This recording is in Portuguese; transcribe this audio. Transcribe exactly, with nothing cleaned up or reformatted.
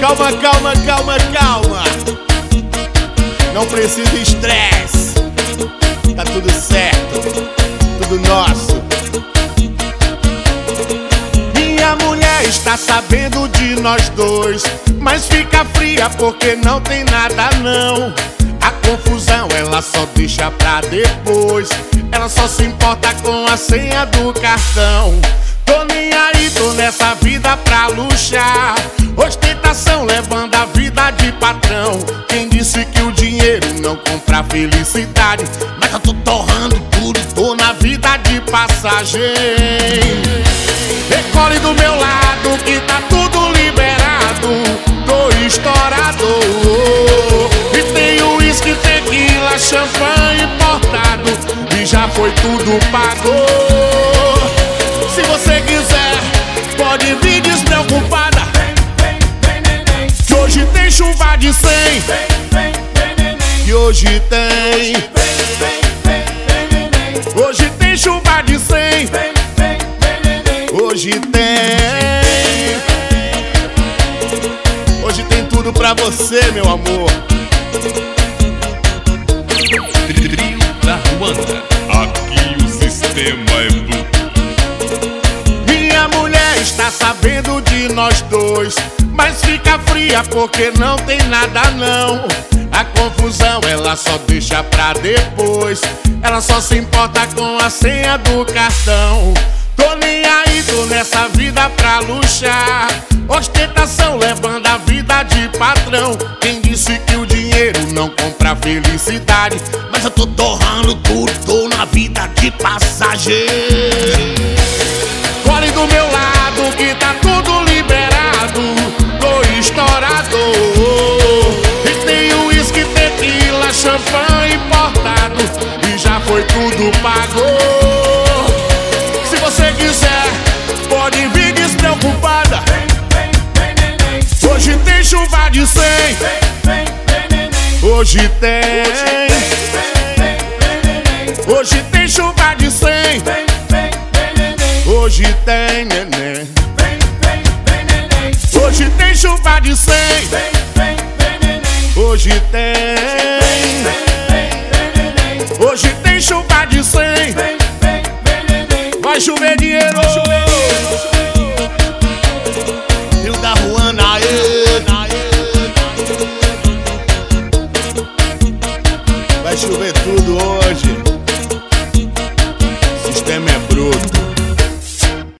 Calma, calma, calma, calma. Não precisa estresse. Tá tudo certo, tudo nosso. Minha mulher está sabendo de nós dois, mas fica fria porque não tem nada não. A confusão ela só deixa pra depois. Ela só se importa com a senha do cartão. Tô nem aí, tô nessa vida pra luxar. Ostentação levando a vida de patrão. Quem disse que o dinheiro não compra felicidade? Mas eu tô torrando tudo, tô na vida de passagem. Recolhe do meu lado que tá tudo liberado. Tô estourado. E tem uísque, tequila, champanhe importado. E já foi tudo pago. Se você quiser, pode vir despreocupada. Que hoje tem chuva de cem. Que hoje tem. Hoje tem chuva de cem. Hoje tem. Hoje tem tudo pra você, meu amor. Trio da Ruanda. Aqui o sistema é Blue. Minha mulher está sabendo de nós dois, mas fica fria porque não tem nada não. A confusão ela só deixa pra depois. Ela só se importa com a senha do cartão. Tô nem aí, tô nessa vida pra luxar. Ostentação levando a vida de patrão. Quem disse que o dinheiro não compra felicidade? Mas eu tô torrando tudo, tô na vida de passagem. Corre do meu lado que tá tudo liberado. Tô estourado. E tem uísque, tequila, champanhe importado. E já foi tudo pago. Se você quiser, pode vir despreocupada. Hoje tem chuva de cem. Hoje tem. Hoje tem chuva de cem. Hoje tem neném. Hoje tem chuva de cem. Hoje tem. Hoje tem chuva de cem. Vai chover dinheiro.